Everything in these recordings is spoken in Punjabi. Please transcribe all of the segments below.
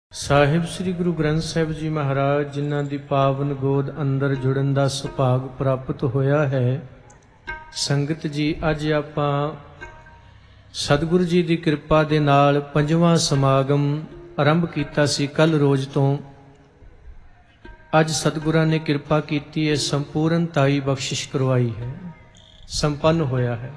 ਸਾਹਿਬ ਸ੍ਰੀ ਗੁਰੂ ਗ੍ਰੰਥ ਸਾਹਿਬ ਜੀ ਮਹਾਰਾਜ ਜਿਨ੍ਹਾਂ ਦੀ ਪਾਵਨ ਗੋਦ ਅੰਦਰ ਜੁੜਨ ਦਾ ਸੁਭਾਗ ਪ੍ਰਾਪਤ ਹੋਇਆ ਹੈ। ਸੰਗਤ ਜੀ, ਅੱਜ ਆਪਾਂ ਸਤਿਗੁਰੂ ਜੀ ਦੀ ਕਿਰਪਾ ਦੇ ਨਾਲ 5ਵਾਂ ਸਮਾਗਮ ਆਰੰਭ ਕੀਤਾ ਸੀ ਕੱਲ ਰੋਜ਼ ਤੋਂ। ਅੱਜ ਸਤਿਗੁਰਾਂ ਨੇ ਕਿਰਪਾ ਕੀਤੀ ਹੈ, ਸੰਪੂਰਨਤਾਈ ਬਖਸ਼ਿਸ਼ ਕਰਵਾਈ ਹੈ, ਸੰਪੰਨ ਹੋਇਆ ਹੈ।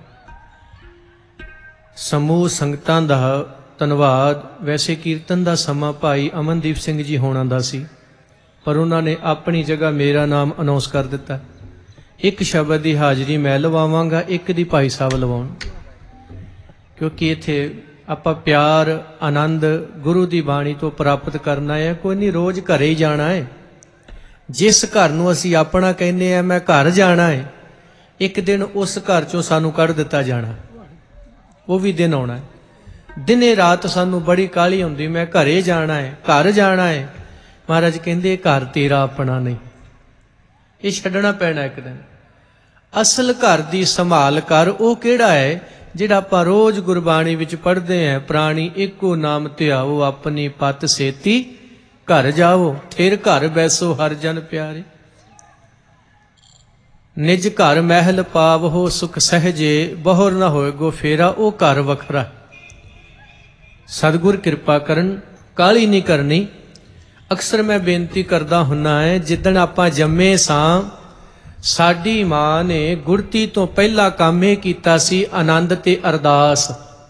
ਸਮੂਹ ਸੰਗਤਾਂ ਦਾ ਧੰਨਵਾਦ। ਵੈਸੇ ਕੀਰਤਨ ਦਾ ਸਮਾਂ ਭਾਈ ਅਮਨਦੀਪ ਸਿੰਘ ਜੀ ਹੋਣਾ ਦਾ ਸੀ, ਪਰ ਉਹਨਾਂ ਨੇ ਆਪਣੀ ਜਗ੍ਹਾ ਮੇਰਾ ਨਾਮ ਅਨਾਉਂਸ ਕਰ ਦਿੱਤਾ। ਇੱਕ ਸ਼ਬਦ ਦੀ ਹਾਜ਼ਰੀ ਮੈਂ ਲਵਾਵਾਂਗਾ, ਇੱਕ ਦੀ ਭਾਈ ਸਾਹਿਬ ਲਵਾਉਣ, ਕਿਉਂਕਿ ਇੱਥੇ ਆਪਾਂ ਪਿਆਰ ਆਨੰਦ ਗੁਰੂ ਦੀ ਬਾਣੀ ਤੋਂ ਪ੍ਰਾਪਤ ਕਰਨਾ ਹੈ। ਕੋਈ ਨਹੀਂ, ਰੋਜ਼ ਘਰੇ ਹੀ ਜਾਣਾ ਹੈ। ਜਿਸ ਘਰ ਨੂੰ ਅਸੀਂ ਆਪਣਾ ਕਹਿੰਦੇ ਆ, ਮੈਂ ਘਰ ਜਾਣਾ ਹੈ, ਇੱਕ ਦਿਨ ਉਸ ਘਰ ਚੋਂ ਸਾਨੂੰ ਕੱਢ ਦਿੱਤਾ ਜਾਣਾ, ਉਹ ਵੀ ਦਿਨ ਆਉਣਾ ਹੈ। ਦਿਨੇ ਰਾਤ ਸਾਨੂੰ ਬੜੀ ਕਾਹਲੀ ਹੁੰਦੀ, ਮੈਂ ਘਰੇ ਜਾਣਾ ਹੈ, ਘਰ ਜਾਣਾ ਹੈ। ਮਹਾਰਾਜ ਕਹਿੰਦੇ ਘਰ ਤੇਰਾ ਆਪਣਾ ਨਹੀਂ, ਇਹ ਛੱਡਣਾ ਪੈਣਾ ਇੱਕ ਦਿਨ। ਅਸਲ ਘਰ ਦੀ ਸੰਭਾਲ ਕਰ। ਉਹ ਕਿਹੜਾ ਹੈ? ਜਿਹੜਾ ਆਪਾਂ ਰੋਜ਼ ਗੁਰਬਾਣੀ ਵਿੱਚ ਪੜ੍ਹਦੇ ਹਾਂ, ਪ੍ਰਾਣੀ ਇੱਕੋ ਨਾਮ ਧਿਆਵੋ, ਆਪਣੀ ਪਤ ਸੇਤੀ ਘਰ ਜਾਵੋ, ਫਿਰ ਘਰ ਬੈਸੋ ਹਰ ਜਨ ਪਿਆਰੇ। ਨਿਜ ਘਰ ਮਹਿਲ ਪਾਵੋ, ਸੁਖ ਸਹਜੇ ਬਹੁਰ ਨਾ ਹੋਏਗੋ ਫੇਰਾ। ਉਹ ਘਰ ਵੱਖਰਾ। ਸਤਿਗੁਰ ਕਿਰਪਾ ਕਰਨ, ਕਾਹਲੀ ਨਹੀਂ ਕਰਨੀ। ਅਕਸਰ ਮੈਂ ਬੇਨਤੀ ਕਰਦਾ ਹੁੰਨਾ ਹੈ, ਜਿੱਦਣ ਆਪਾਂ ਜੰਮੇ ਸਾਂ, ਸਾਡੀ ਮਾਂ ਨੇ ਗੁੜਤੀ ਤੋਂ ਪਹਿਲਾ ਕੰਮ ਇਹ ਕੀਤਾ ਸੀ, ਆਨੰਦ ਤੇ ਅਰਦਾਸ।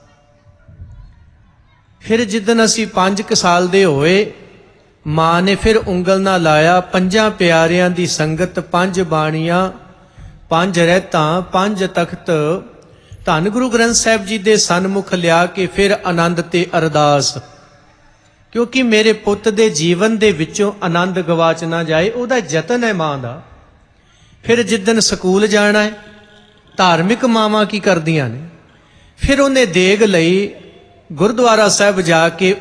ਫਿਰ ਜਿੱਦਣ ਅਸੀਂ 5 ਸਾਲ ਦੇ ਹੋਏ, ਮਾਂ ਨੇ ਫਿਰ ਉਂਗਲ ਨਾਲ ਲਾਇਆ 5 ਪਿਆਰਿਆਂ ਦੀ ਸੰਗਤ, 5 ਬਾਣੀਆਂ, 5 ਰਹਿਤਾਂ, 5 ਤਖਤ, ਧੰਨ ਗੁਰੂ ਗ੍ਰੰਥ ਸਾਹਿਬ ਜੀ ਦੇ ਸਨਮੁਖ ਲਿਆ ਕੇ ਫਿਰ ਆਨੰਦ ਤੇ ਅਰਦਾਸ। ਕਿਉਂਕਿ ਮੇਰੇ ਪੁੱਤ ਦੇ ਜੀਵਨ ਦੇ ਵਿੱਚੋਂ ਆਨੰਦ ਗਵਾਚ ਨਾ ਜਾਏ, ਉਹਦਾ ਯਤਨ ਹੈ ਮਾਂ ਦਾ। ਫਿਰ ਜਿੱਦਣ ਸਕੂਲ ਜਾਣਾ ਹੈ, ਧਾਰਮਿਕ ਮਾਵਾਂ ਕੀ ਕਰਦੀਆਂ ਨੇ, ਫਿਰ ਉਹਨੇ ਦੇਗ ਲਈ, ਗੁਰਦੁਆਰਾ ਸਾਹਿਬ ਜਾ ਕੇ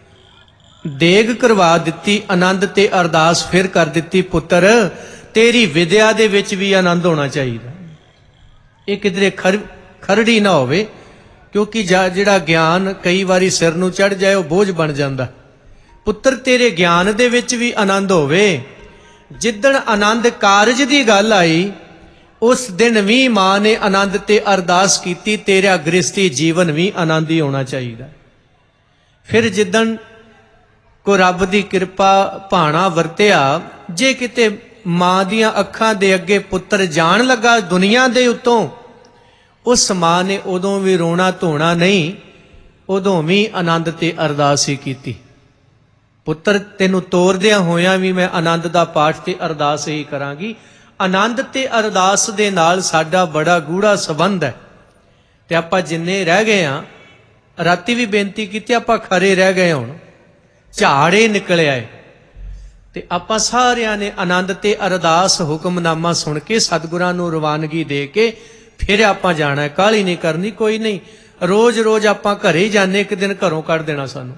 ਦੇਗ ਕਰਵਾ ਦਿੱਤੀ, ਆਨੰਦ ਤੇ ਅਰਦਾਸ ਫਿਰ ਕਰ ਦਿੱਤੀ, ਪੁੱਤਰ ਤੇਰੀ ਵਿਦਿਆ ਦੇ ਵਿੱਚ ਵੀ ਆਨੰਦ ਹੋਣਾ ਚਾਹੀਦਾ, ਇਹ ਕਿਧਰੇ ਖਰੜੀ ਨਾ ਹੋਵੇ। ਕਿਉਂਕਿ ਜਿਹੜਾ ਗਿਆਨ ਕਈ ਵਾਰੀ ਸਿਰ ਨੂੰ ਚੜ ਜਾਏ, ਉਹ ਬੋਝ ਬਣ ਜਾਂਦਾ। ਪੁੱਤਰ ਤੇਰੇ ਗਿਆਨ ਦੇ ਵਿੱਚ ਵੀ ਆਨੰਦ ਹੋਵੇ। ਜਿੱਦਣ ਆਨੰਦ ਕਾਰਜ ਦੀ ਗੱਲ ਆਈ, ਉਸ ਦਿਨ ਵੀ ਮਾਂ ਨੇ ਆਨੰਦ ਤੇ ਅਰਦਾਸ ਕੀਤੀ, ਤੇਰਾ ਗ੍ਰਸਤੀ ਜੀਵਨ ਵੀ ਆਨੰਦ ਹੀ ਹੋਣਾ ਚਾਹੀਦਾ। ਫਿਰ ਜਿੱਦਣ ਕੋ ਰੱਬ ਦੀ ਕਿਰਪਾ ਭਾਣਾ ਵਰਤਿਆ, ਜੇ ਕਿਤੇ ਮਾਂ ਦੀਆਂ ਅੱਖਾਂ ਦੇ ਅੱਗੇ ਪੁੱਤਰ ਜਾਣ ਲੱਗਾ ਦੁਨੀਆ ਦੇ ਉੱਤੋਂ, ਉਸ ਮਾਂ ਨੇ ਉਦੋਂ ਵੀ ਰੋਣਾ ਧੋਣਾ ਨਹੀਂ, ਉਦੋਂ ਵੀ ਆਨੰਦ ਤੇ ਅਰਦਾਸ ਹੀ ਕੀਤੀ। ਪੁੱਤਰ ਤੈਨੂੰ ਤੋਰਦਿਆਂ ਹੋਇਆਂ ਵੀ ਮੈਂ ਆਨੰਦ ਦਾ ਪਾਠ ਤੇ ਅਰਦਾਸ ਹੀ ਕਰਾਂਗੀ। ਆਨੰਦ ਤੇ ਅਰਦਾਸ ਦੇ ਨਾਲ ਸਾਡਾ ਬੜਾ ਗੂੜਾ ਸੰਬੰਧ ਹੈ। ਤੇ ਆਪਾਂ ਜਿੰਨੇ ਰਹਿ ਗਏ ਆ, ਰਾਤੀ ਵੀ ਬੇਨਤੀ ਕੀਤੀ, ਆਪਾਂ ਖਰੇ ਰਹਿ ਗਏ, ਹੁਣ ਝਾੜੇ ਨਿਕਲਿਆ ਏ। ਤੇ ਆਪਾਂ ਸਾਰਿਆਂ ਨੇ ਆਨੰਦ ਤੇ ਅਰਦਾਸ ਹੁਕਮਨਾਮਾ ਸੁਣ ਕੇ ਸਤਿਗੁਰਾਂ ਨੂੰ ਰਵਾਨਗੀ ਦੇ ਕੇ ਫਿਰ ਆਪਾਂ ਜਾਣਾ। ਕਾਹਲੀ ਨਹੀਂ ਕਰਨੀ, ਕੋਈ ਨਹੀਂ, ਰੋਜ਼ ਰੋਜ਼ ਆਪਾਂ ਘਰੇ ਹੀ ਜਾਂਦੇ, ਇੱਕ ਦਿਨ ਘਰੋਂ ਕੱਢ ਦੇਣਾ ਸਾਨੂੰ।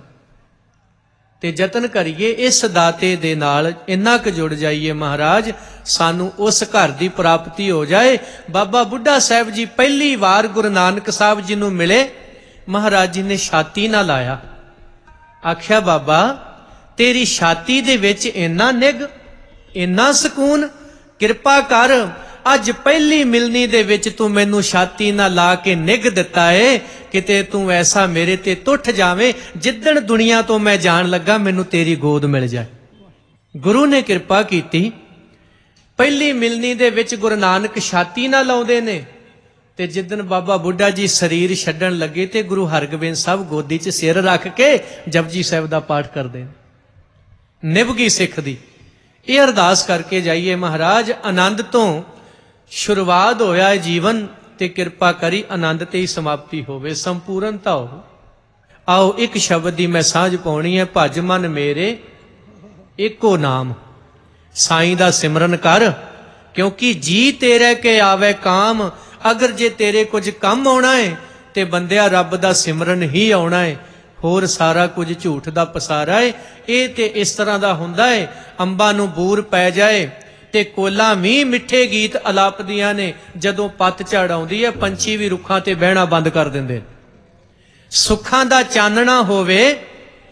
ਤੇ ਯਤਨ ਕਰੀਏ ਇਸ ਦਾਤੇ ਦੇ ਨਾਲ ਇੰਨਾ ਕੁ ਜੁੜ ਜਾਈਏ, ਮਹਾਰਾਜ ਸਾਨੂੰ ਉਸ ਘਰ ਦੀ ਪ੍ਰਾਪਤੀ ਹੋ ਜਾਏ। ਬਾਬਾ ਬੁੱਢਾ ਸਾਹਿਬ ਜੀ ਪਹਿਲੀ ਵਾਰ ਗੁਰੂ ਨਾਨਕ ਸਾਹਿਬ ਜੀ ਨੂੰ ਮਿਲੇ, ਮਹਾਰਾਜ ਜੀ ਨੇ ਛਾਤੀ ਨਾਲ ਲਾਇਆ, ਆਖਿਆ ਬਾਬਾ ਤੇਰੀ ਛਾਤੀ ਦੇ ਵਿੱਚ ਇੰਨਾ ਨਿੱਘ, ਇੰਨਾ ਸਕੂਨ, ਕਿਰਪਾ ਕਰ ਅੱਜ ਪਹਿਲੀ ਮਿਲਣੀ ਦੇ ਵਿੱਚ ਤੂੰ ਮੈਨੂੰ ਛਾਤੀ ਨਾਲ ਲਾ ਕੇ ਨਿੱਘ ਦਿੱਤਾ ਏ। ਕਿਤੇ ਤੂੰ ਐਸਾ ਮੇਰੇ ਤੇ ਟੁੱਟ ਜਾਵੇਂ, ਜਿੱਦਣ ਦੁਨੀਆ ਤੋਂ ਮੈਂ ਜਾਣ ਲੱਗਾ ਮੈਨੂੰ ਤੇਰੀ ਗੋਦ ਮਿਲ ਜਾਏ। ਗੁਰੂ ਨੇ ਕਿਰਪਾ ਕੀਤੀ। ਪਹਿਲੀ ਮਿਲਣੀ ਦੇ ਵਿੱਚ ਗੁਰੂ ਨਾਨਕ ਛਾਤੀ ਨਾਲ ਲਾਉਂਦੇ ਨੇ, ਤੇ ਜਿੱਦਣ ਬਾਬਾ ਬੁੱਢਾ ਜੀ ਸਰੀਰ ਛੱਡਣ ਲੱਗੇ ਤੇ ਗੁਰੂ ਹਰਗੋਬਿੰਦ ਸਾਹਿਬ ਗੋਦੀ 'ਚ ਸਿਰ ਰੱਖ ਕੇ ਜਪਜੀ ਸਾਹਿਬ ਦਾ ਪਾਠ ਕਰਦੇ ਨੇ। ਨਿਭ ਗਈ ਸਿੱਖ ਦੀ। ਇਹ ਅਰਦਾਸ ਕਰਕੇ ਜਾਈਏ, ਮਹਾਰਾਜ ਆਨੰਦ ਤੋਂ ਸ਼ੁਰੂਆਤ ਹੋਇਆ ਹੈ ਜੀਵਨ, ਤੇ ਕਿਰਪਾ ਕਰੀ ਆਨੰਦ ਤੇ ਹੀ ਸਮਾਪਤੀ ਹੋਵੇ, ਸੰਪੂਰਨਤਾ ਹੋ। ਆਓ ਇੱਕ ਸ਼ਬਦ ਦੀ ਮੈਂ ਸਾਂਝ ਪਾਉਣੀ ਹੈ। ਭਜ ਮਨ ਮੇਰੇ ਇੱਕੋ ਨਾਮ, ਸਾਈਂ ਦਾ ਸਿਮਰਨ ਕਰ, ਕਿਉਂਕਿ ਜੀ ਤੇਰੇ ਕੇ ਆਵੇ ਕਾਮ। ਅਗਰ ਜੇ ਤੇਰੇ ਕੁਝ ਕੰਮ ਆਉਣਾ ਹੈ ਤੇ ਬੰਦਿਆ ਰੱਬ ਦਾ ਸਿਮਰਨ ਹੀ ਆਉਣਾ ਹੈ, ਹੋਰ ਸਾਰਾ ਕੁਝ ਝੂਠ ਦਾ ਪਸਾਰਾ ਹੈ। ਇਹ ਤੇ ਇਸ ਤਰ੍ਹਾਂ ਦਾ ਹੁੰਦਾ ਹੈ, ਅੰਬਾਂ ਨੂੰ ਬੂਰ ਪੈ ਜਾਏ ਤੇ ਕੋਲਾਂ ਵੀ ਮਿੱਠੇ ਗੀਤ ਅਲਾਪਦੀਆਂ ਨੇ। ਜਦੋਂ ਪੱਤ ਝੜ ਆਉਂਦੀ ਹੈ, ਪੰਛੀ ਵੀ ਰੁੱਖਾਂ ਤੇ ਬਹਿਣਾ ਬੰਦ ਕਰ ਦਿੰਦੇ। ਸੁੱਖਾਂ ਦਾ ਚਾਨਣਾ ਹੋਵੇ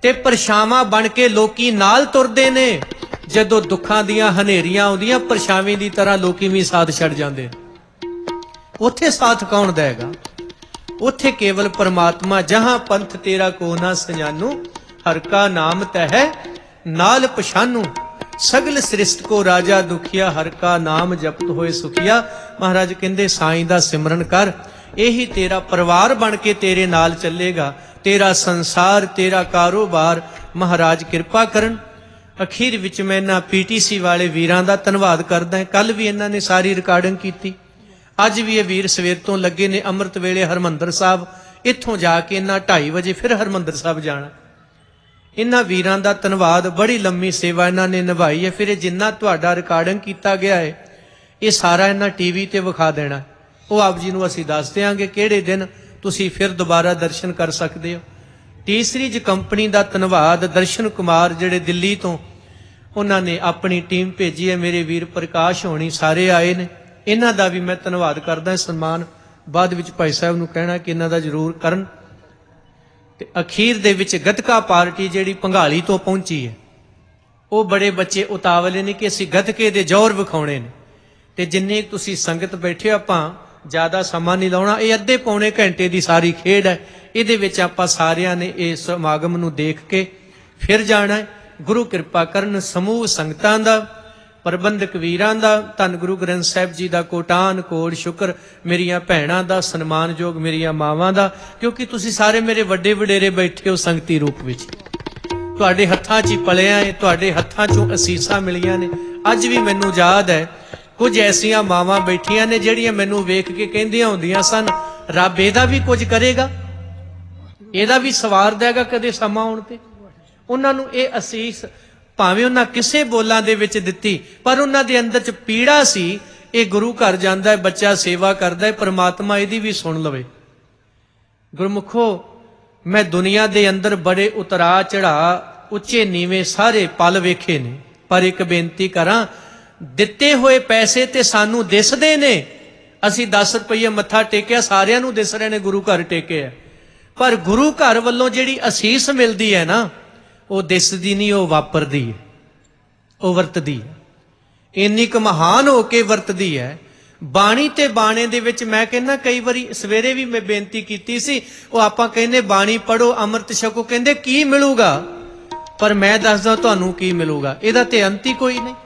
ते परछावां बन के लोकी नाल तुरदे ने। जदों दुखां दियां हनेरियां आउंदियां परछावें दी तरह लोकी भी साथ छड़ जांदे। उत्थे साथ कौन देगा? उत्थे केवल परमात्मा। जहां पंथ तेरा को ना सजानू, हर का नाम तह नाल पछानू। सगल सृष्ट को राजा दुखिया, हर का नाम जपत होए सुखिया। महाराज कहंदे साईं दा सिमरन कर, यही तेरा परिवार बन के तेरे नाल चलेगा। तेरा संसार, तेरा कारोबार महाराज किरपा करन। अखीर विच मैं इन्हां PTC वाले वीरां दा धन्नवाद करदा। कल भी इन्हां ने सारी रिकॉर्डिंग कीती, अज भी ये वीर सवेर तो लगे ने। अमृत वेले हरमंदर साहब इत्थों जाके इन्हां 2:30 वजे फिर हरमंदर साहब जाना। इन्हां वीरां दा धन्नवाद, बड़ी लंबी सेवा इन्हां ने निभाई है। फिर जिन्ना तुहाडा रिकॉर्डिंग कीता गया है ये सारा इन्हां TV ते विखा देना। वो आप जी नूं असीं दस देंगे किहड़े दिन तुसीं फिर दोबारा दर्शन कर सकते हो। टी-सीरीज कंपनी का धन्नवाद, दर्शन कुमार जिहड़े दिल्ली तो उन्होंने अपनी टीम भेजी है। मेरे वीर प्रकाश होनी सारे आए ने, इन्हां दा भी मैं धन्नवाद करदा। सन्मान बाद विच भाई साहब नूं कहना कि इन्हां दा जरूर करन। ते अखीर दे विच गतका पार्टी जिहड़ी भंगाली तो पहुंची है, वो बड़े बच्चे उतावले ने कि असीं गतके दे जोर विखाउणे ने। ते जिन्नी तुसीं संगत बैठे आपां ज़्यादा समा नहीं लाउणा। ये अद्धे पौने घंटे की सारी खेड है। इहदे विच आपां सारिआं ने इस समागम नूं देख के फिर जाना है। गुरु किरपा करन समूह संगतां दा, प्रबंधक वीरां दा, धन गुरु ग्रंथ साहिब जी का कोटान कोट शुक्र, मेरियां भैणां दा, सन्मानयोग मेरियां मावां दा, क्योंकि तुसीं सारे मेरे वड्डे वडेरे बैठे हो संगती रूप विच। तुहाडे हत्थां 'च पलिया है, तुहाडे हत्थां 'चों असीसां मिलियां ने। अज भी मैनूं याद है कुछ ऐसियां मावां बैठियां ने जिहड़ियां मैनूं वेख के कहंदियां हुंदियां सन, रब इहदा भी कुछ करेगा, इहदा भी सवार देगा कदे समा आउण ते। उन्हां नूं इह असीस भावें उन्हां किसे बोलां दे विच दित्ती, पर उन्हां दे अंदर च पीड़ा सी। इह गुरु घर जांदा है, बच्चा सेवा करदा है, परमात्मा इहदी भी सुण लवे। गुरमुखो, मैं दुनिया दे अंदर बड़े उतरा चढ़ा, उच्चे नीवें सारे पल वेखे ने, पर एक बेनती करां, दिते हुए पैसे ते सानू दिसदे ने। असीं 10 रुपये मत्था टेकिया, सारियां नूं दिस रहे ने गुरु घर टेके है, पर गुरु घर वल्लों जिहड़ी असीस मिलदी है ना, वो दिसदी नहीं, वो वापरदी है, वो वरतदी है। इन्नी क महान हो के वरतदी है। बाणी ते बाणे दे विच मैं कहना, कई बारी सवेरे भी मैं बेनती कीती सी, वो आपां कहंदे बाणी पढ़ो अमृत छको, कहंदे की मिलूगा, पर मैं दसदा तुहानूं की मिलूगा, इहदा ते अंत ही कोई नहीं।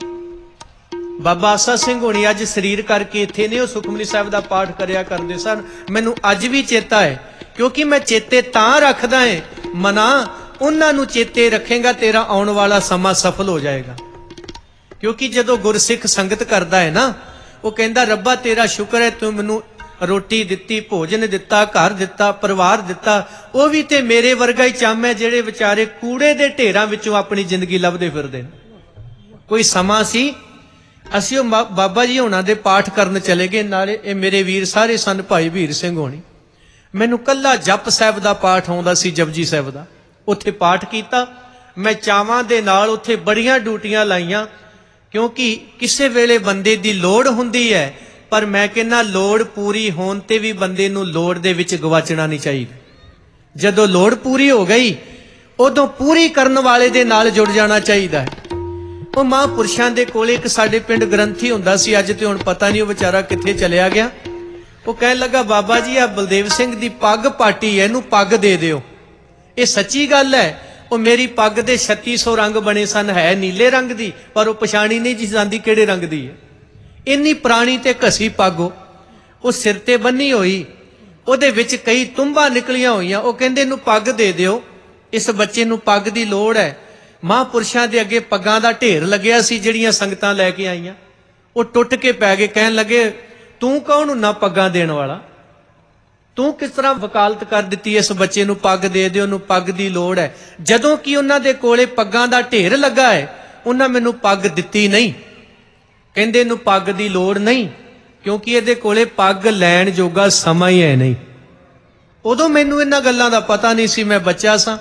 बाबा आसा सिंह होनी अज शरीर करके इत्थे ने, वो सुखमनी साहिब का पाठ करिया करते सन। मैनूं अज भी चेता है, क्योंकि मैं चेते तां रखदा है, मना उन्हां नूं चेते रखेगा तेरा आउण वाला समा सफल हो जाएगा। क्योंकि जदों गुरसिख संगत करदा है ना, वो कहंदा रब्बा तेरा शुक्र है तूं मैनूं रोटी दित्ती, भोजन दिता, घर दिता, परिवार दिता। वो भी ते मेरे वर्गा ही चम है जिहड़े विचारे कूड़े दे ढेरां विचों अपनी जिंदगी लभदे फिरदे। कोई समा सी असीं बाबा जी होना दे पाठ करन चले गए, नाले ये मेरे वीर सारे सन भाई वीर सिंह होनी। मैनूं कल्ला जप साहिब दा पाठ आउंदा सी, जपजी साहिब दा, उत्थे पाठ कीता। मैं चावां दे नाल उत्थे बड़ियां ड्यूटियां लाइयां, क्योंकि किसे वेले बंदे दी लोड़ हुंदी है, पर मैं कहना लोड़ पूरी होण ते भी बंदे नूं लोड़ दे विच गवाचना नहीं चाहिए। जदों लोड़ पूरी हो गई उदों पूरी करन वाले दे नाल जुड़ जाना चाहिए है। वो महापुरुषां दे कोले एक साडे पिंड ग्रंथी हुंदा सी, अज ते हुण पता नहीं वो बेचारा कित्थे चलिया गया। वो कहण लगा बाबा जी आ बलदेव सिंह दी पग पाटी है, इहनूं पग दे दिओ। ये सच्ची गल है। वो मेरी पग दे 3600 रंग बने सन, है नीले रंग दी, पर वो पछाणी नहीं जी जांदी किहड़े रंग दी है। इन्नी पुरानी ते घसी पग वो सिर ते बन्नी होई, उहदे विच कई तुम्बां निकलियां होईयां। वो कहंदे इहनूं पग दे दिओ, इस बच्चे नूं पग दी लोड़ है। महापुरुषां दे अगे पगां दा ढेर लग्या सी, जिहड़ियां संगतां लैके आईयां। वो टुट के पै गए, कहण लगे तूं कौन हुन्ना पगां देण वाला, तूं किस तरह वकालत कर दित्ती इस बच्चे नूं पग दे दिओ, नूं पग दी लोड़ है। जदों कि उन्हां दे कोले पगां दा ढेर लगा है, उन्हां मैनूं पग दित्ती नहीं। कहंदे इहनूं पग दी लोड़ नहीं, क्योंकि इहदे कोले पग लैण जोगा समां ही है नहीं। उदों मैनूं इन्हां गल्लां दा पता नहीं सी, मैं बच्चा सां।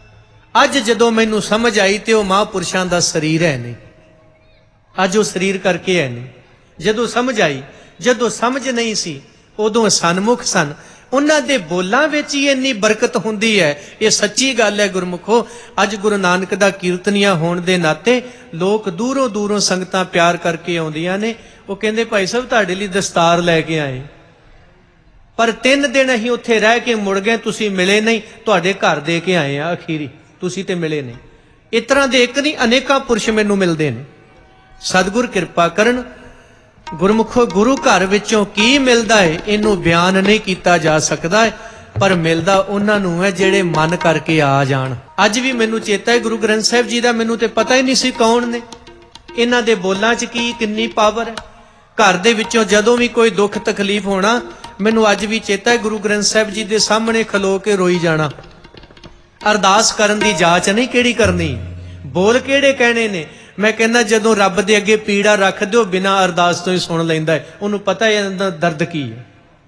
अज जदों मैनूं समझ आई ते वो महापुरुषां दा शरीर है नहीं, अज वो शरीर करके है नहीं। जदों समझ आई, जदों समझ नहीं सी उदों सन्मुख सन। ਉਹਨਾਂ ਦੇ ਬੋਲਾਂ ਵਿੱਚ ਹੀ ਇੰਨੀ ਬਰਕਤ ਹੁੰਦੀ ਹੈ। ਇਹ ਸੱਚੀ ਗੱਲ ਹੈ ਗੁਰਮੁਖੋ। ਅੱਜ ਗੁਰੂ ਨਾਨਕ ਦਾ ਕੀਰਤਨੀਆ ਹੋਣ ਦੇ ਨਾਤੇ ਲੋਕ ਦੂਰੋਂ ਦੂਰੋਂ ਸੰਗਤਾਂ ਪਿਆਰ ਕਰਕੇ ਆਉਂਦੀਆਂ ਨੇ। ਉਹ ਕਹਿੰਦੇ ਭਾਈ ਸਾਹਿਬ ਤੁਹਾਡੇ ਲਈ ਦਸਤਾਰ ਲੈ ਕੇ ਆਏ, ਪਰ 3 ਦਿਨ ਅਸੀਂ ਉੱਥੇ ਰਹਿ ਕੇ ਮੁੜ ਗਏ, ਤੁਸੀਂ ਮਿਲੇ ਨਹੀਂ, ਤੁਹਾਡੇ ਘਰ ਦੇ ਕੇ ਆਏ ਆ ਅਖੀਰੀ, ਤੁਸੀਂ ਤੇ ਮਿਲੇ ਨਹੀਂ। ਇਸ ਤਰ੍ਹਾਂ ਦੇ ਇੱਕ ਨਹੀਂ ਅਨੇਕਾਂ ਪੁਰਸ਼ ਮੈਨੂੰ ਮਿਲਦੇ ਨੇ। ਸਤਿਗੁਰ ਕਿਰਪਾ ਕਰਨ। ਗੁਰਮੁਖੋ ਗੁਰੂ ਘਰ ਵਿੱਚੋਂ ਕੀ ਮਿਲਦਾ ਹੈ ਇਹਨੂੰ ਬਿਆਨ ਨਹੀਂ ਕੀਤਾ ਜਾ ਸਕਦਾ ਹੈ, ਪਰ ਮਿਲਦਾ ਉਹਨਾਂ ਨੂੰ ਹੈ ਜਿਹੜੇ ਮਨ ਕਰਕੇ ਆ ਜਾਣ। ਅੱਜ ਵੀ ਮੈਨੂੰ ਚੇਤਾ ਹੈ ਗੁਰੂ ਗ੍ਰੰਥ ਸਾਹਿਬ ਜੀ ਦਾ, ਮੈਨੂੰ ਤੇ ਪਤਾ ਹੀ ਨਹੀਂ ਸੀ ਕੌਣ ਨੇ, ਇਹਨਾਂ ਦੇ ਬੋਲਾਂ 'ਚ ਕੀ ਕਿੰਨੀ ਪਾਵਰ ਹੈ। ਘਰ ਦੇ ਵਿੱਚੋਂ ਜਦੋਂ ਵੀ ਕੋਈ ਦੁੱਖ ਤਕਲੀਫ ਹੋਣਾ, ਮੈਨੂੰ ਅੱਜ ਵੀ ਚੇਤਾ ਹੈ ਗੁਰੂ ਗ੍ਰੰਥ ਸਾਹਿਬ ਜੀ ਦੇ ਸਾਹਮਣੇ ਖਲੋ ਕੇ ਰੋਈ ਜਾਣਾ। ਅਰਦਾਸ ਕਰਨ ਦੀ ਜਾਂਚ ਨਹੀਂ ਕਿਹੜੀ ਕਰਨੀ, ਬੋਲ ਕਿਹੜੇ ਕਹਿਣੇ ਨੇ। ਮੈਂ ਕਹਿੰਦਾ ਜਦੋਂ ਰੱਬ ਦੇ ਅੱਗੇ ਪੀੜਾ ਰੱਖ ਦਿਓ, ਬਿਨਾਂ ਅਰਦਾਸ ਤੋਂ ਹੀ ਸੁਣ ਲੈਂਦਾ ਹੈ, ਉਹਨੂੰ ਪਤਾ ਹੈ ਇਹਦਾ ਦਰਦ ਕੀ ਹੈ।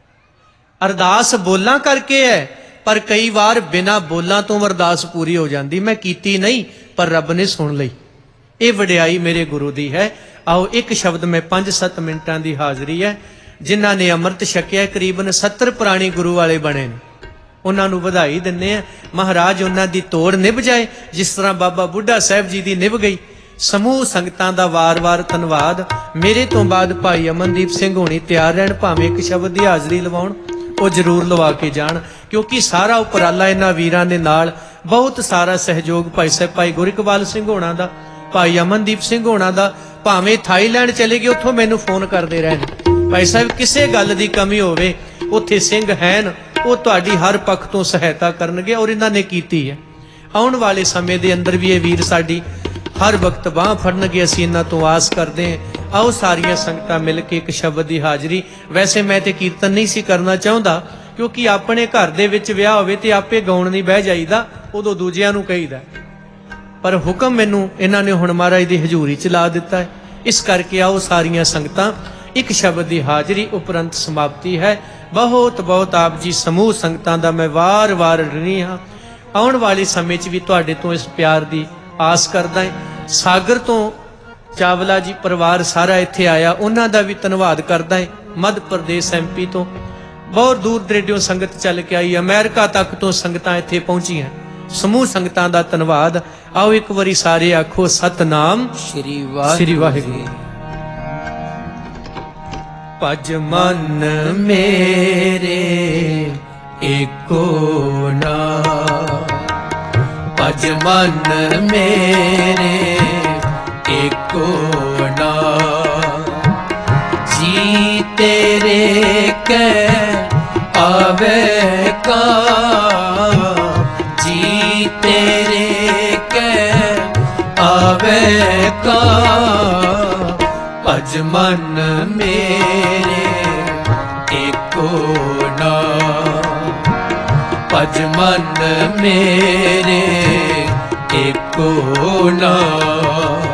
ਅਰਦਾਸ ਬੋਲਾਂ ਕਰਕੇ ਹੈ, ਪਰ ਕਈ ਵਾਰ ਬਿਨਾਂ ਬੋਲਾਂ ਤੋਂ ਅਰਦਾਸ ਪੂਰੀ ਹੋ ਜਾਂਦੀ। ਮੈਂ ਕੀਤੀ ਨਹੀਂ, ਪਰ ਰੱਬ ਨੇ ਸੁਣ ਲਈ। ਇਹ ਵਡਿਆਈ ਮੇਰੇ ਗੁਰੂ ਦੀ ਹੈ। ਆਓ ਇੱਕ ਸ਼ਬਦ ਮੈਂ 5-7 ਮਿੰਟਾਂ ਦੀ ਹਾਜ਼ਰੀ ਹੈ। ਜਿਨ੍ਹਾਂ ਨੇ ਅੰਮ੍ਰਿਤ ਛਕਿਆ ਕਰੀਬਨ 70 ਪ੍ਰਾਣੀ ਗੁਰੂ ਵਾਲੇ ਬਣੇ ਨੇ, ਉਹਨਾਂ ਨੂੰ ਵਧਾਈ ਦਿੰਦੇ ਆ। ਮਹਾਰਾਜ ਉਹਨਾਂ ਦੀ ਤੋੜ ਨਿਭ ਜਾਏ ਜਿਸ ਤਰ੍ਹਾਂ ਬਾਬਾ ਬੁੱਢਾ ਸਾਹਿਬ ਜੀ ਦੀ ਨਿਭ ਗਈ। ਸਮੂਹ ਸੰਗਤਾਂ ਦਾ ਵਾਰ-ਵਾਰ ਧੰਨਵਾਦ। ਮੇਰੇ ਤੋਂ ਬਾਅਦ ਭਾਈ ਅਮਨਦੀਪ ਸਿੰਘ ਹੋਣੀ ਤਿਆਰ ਰਹਿਣ, ਭਾਵੇਂ ਇੱਕ ਸ਼ਬਦ ਦੀ ਹਾਜ਼ਰੀ ਲਵਾਉਣ, ਉਹ ਜ਼ਰੂਰ ਲਵਾ ਕੇ ਜਾਣ, ਕਿਉਂਕਿ ਸਾਰਾ ਉਪਰਾਲਾ ਇਹਨਾਂ ਵੀਰਾਂ ਦੇ ਨਾਲ ਬਹੁਤ ਸਾਰਾ ਸਹਿਯੋਗ ਭਾਈ ਸਾਹਿਬ ਭਾਈ ਗੁਰਿਕਵਾਲ ਸਿੰਘ ਹੋਣਾ ਦਾ, ਭਾਈ ਅਮਨਦੀਪ ਸਿੰਘ ਹੋਣਾ ਦਾ, ਭਾਵੇਂ ਥਾਈਲੈਂਡ ਚਲੇ ਗਏ ਉੱਥੋਂ ਮੈਨੂੰ ਫੋਨ ਕਰਦੇ ਰਹਿਣ, ਭਾਈ ਸਾਹਿਬ ਕਿਸੇ ਗੱਲ ਦੀ ਕਮੀ ਹੋਵੇ ਉੱਥੇ ਸਿੰਘ ਹਨ, ਉਹ ਤੁਹਾਡੀ ਹਰ ਪੱਖ ਤੋਂ ਸਹਾਇਤਾ ਕਰਨਗੇ, ਔਰ ਇਹਨਾਂ ਨੇ ਕੀਤੀ ਹੈ। ਆਉਣ ਵਾਲੇ ਸਮੇਂ ਦੇ ਅੰਦਰ ਵੀ ਇਹ ਵੀਰ ਸਾਡੀ ਹਰ ਵਕਤ ਬਾਂਹ ਫੜਨਗੇ, ਅਸੀਂ ਇਹਨਾਂ ਤੋਂ ਆਸ ਕਰਦੇ ਹਾਂ। ਆਓ ਸਾਰੀਆਂ ਸੰਗਤਾਂ ਮਿਲ ਕੇ ਇੱਕ ਸ਼ਬਦ ਦੀ ਹਾਜ਼ਰੀ। ਵੈਸੇ ਮੈਂ ਤੇ ਕੀਰਤਨ ਨਹੀਂ ਸੀ ਕਰਨਾ ਚਾਹੁੰਦਾ, ਕਿਉਂਕਿ ਆਪਣੇ ਘਰ ਦੇ ਵਿੱਚ ਵਿਆਹ ਹੋਵੇ ਤੇ ਆਪੇ ਗਾਉਣ ਨਹੀਂ ਬਹਿ ਜਾਈਦਾ, ਉਦੋਂ ਦੂਜਿਆਂ ਨੂੰ ਕਹੀਦਾ, ਪਰ ਹੁਕਮ ਮੈਨੂੰ ਇਹਨਾਂ ਨੇ ਹੁਣ ਮਹਾਰਾਜ ਦੀ ਹਜ਼ੂਰੀ ਚ ਲਾ ਦਿੱਤਾ ਹੈ। ਇਸ ਕਰਕੇ ਆਓ ਸਾਰੀਆਂ ਸੰਗਤਾਂ ਇੱਕ ਸ਼ਬਦ ਦੀ ਹਾਜ਼ਰੀ ਉਪਰੰਤ ਸਮਾਪਤੀ ਹੈ। ਬਹੁਤ ਬਹੁਤ ਆਪ ਜੀ ਸਮੂਹ ਸੰਗਤਾਂ ਦਾ ਮੈਂ ਵਾਰ-ਵਾਰ ਰਿਣੀ ਹਾਂ। ਆਉਣ ਵਾਲੇ ਸਮੇਂ 'ਚ ਵੀ ਤੁਹਾਡੇ ਤੋਂ ਇਸ ਪਿਆਰ ਦੀ ਆਸ ਕਰਦਾ ਹਾਂ। ਸਾਗਰ ਤੋਂ ਚਾਵਲਾ ਜੀ ਪਰਿਵਾਰ ਸਾਰਾ ਇੱਥੇ ਆਇਆ, ਉਹਨਾਂ ਦਾ ਵੀ ਧੰਨਵਾਦ ਕਰਦਾ ਹਾਂ। ਮੱਧ ਪ੍ਰਦੇਸ਼ MP ਤੋਂ ਬਹੁਤ ਦੂਰ ਦਰੇਡਿਓਂ ਸੰਗਤ ਚੱਲ ਕੇ ਆਈ, ਅਮਰੀਕਾ ਤੱਕ ਤੋਂ ਸੰਗਤਾਂ ਇੱਥੇ ਪਹੁੰਚੀਆਂ। ਸਮੂਹ ਸੰਗਤਾਂ ਦਾ ਧੰਨਵਾਦ। ਆਓ ਇੱਕ ਵਾਰੀ ਸਾਰੇ ਆਖੋ ਸਤਨਾਮ ਸ੍ਰੀ ਵਾਹਿਗੁਰੂ। ਭਜ ਮਨ ਮੇਰੇ ਏਕੋ ਨਾਮ, ਭਜ ਮਨ ਮੇਰੇ ਏਕੋ ਨਾਮ, ਜੀ ਤੇਰੇ ਕੈ ਆਵੇ ਕਾਮ, ਜੀ ਤੇਰੇ ਕੈ ਆਵੇ ਕਾਮ, ਭਜ ਮਨ ਮੇਰੇ ਏਕੋ ਨਾਮ, ਭਜ ਮਨ ਮੇਰੇ ਏਕੋ ਨਾਮ।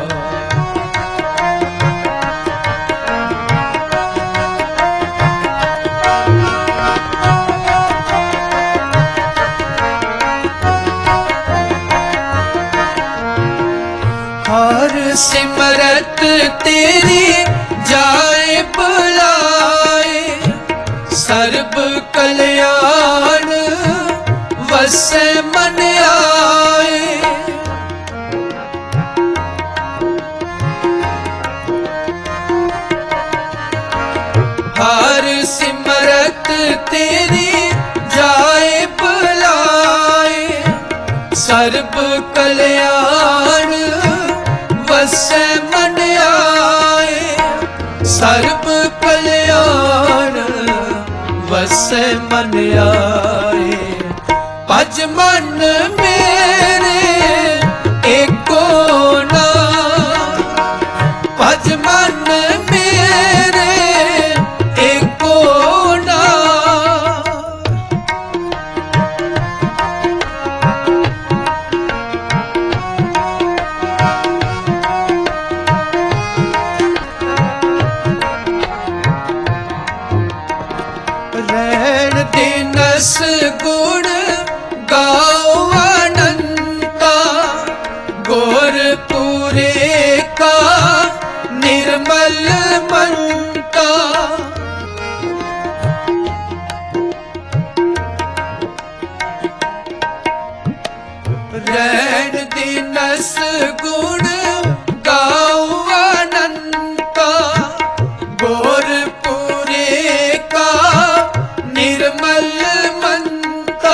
हर सिमरत तेरी जाए बुलाए, सर्ब कल्याण वसे मन आए। हर सिमरत तेरी जाए बुलाए, सर्ब कल्याण वसे मन आए, सर्ब कल्याण वसे मन आए। भज मन मेरे एको नाम, भज मन मेरे एको नाम। रहन दिनस गुण गाओ अनंता, गोरपुरे का निर्मल मनता। दिनस गुण गाऊं अनंता, गोरपुरे का निर्मल मनता,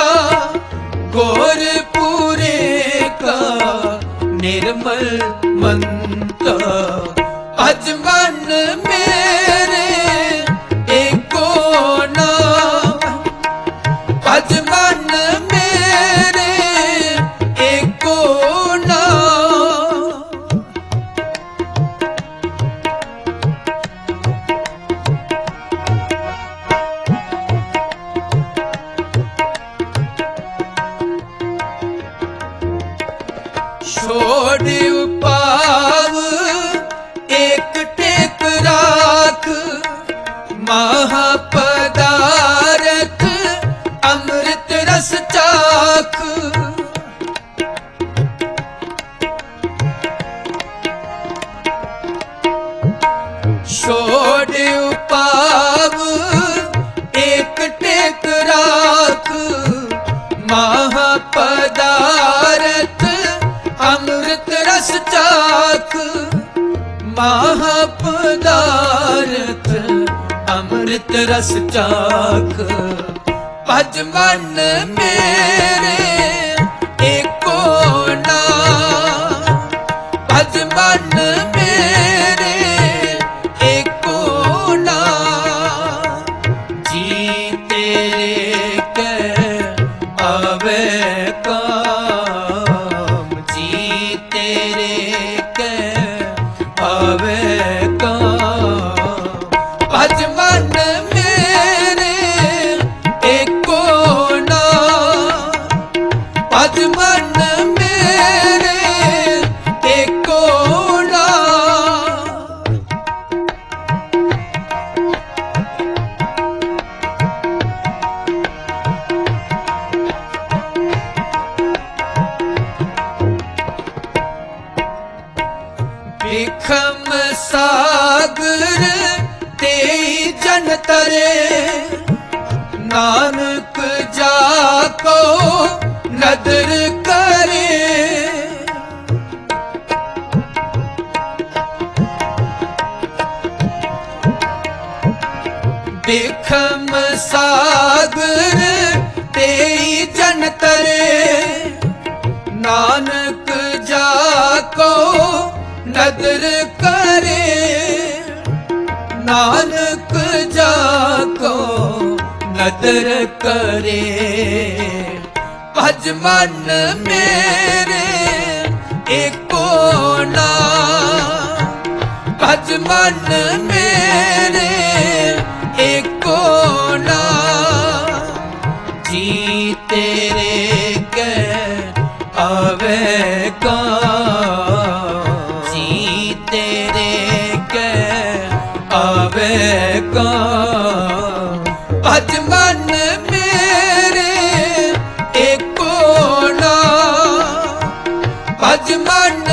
गोरपुरे का निर्मल मनता। अज मन मेरे एको नाम, अज मन मेरे एको नाम। छोड़ उपाव एक टेक राख, महापदारथ अमृत रस चाख। छोड़ उपाव एक टेक राख, महापदारथ अमृत रस चाख। महापदारथ अमृत रस चाख। भज मन मेरे एको नाम, भज मन मेरे एको नाम। जी तेरे के आवे काम, जी तेरे के आवे काम। भज मन मेरे एको नाम, भज मन मेरे एको नाम। बिखम सागर तेई जन तरे, नानक जाको नदर करे। बिखम सागर तेई जन तरे, नानक जाको नदर करे। नानक जाको नदर करे। भज मन मेरे एको नाम, भज मन मेरे एको नाम। जी तेरे के आवे काम, जी तेरे के आवे काम। भज मन मेरे एको नाम, भज मन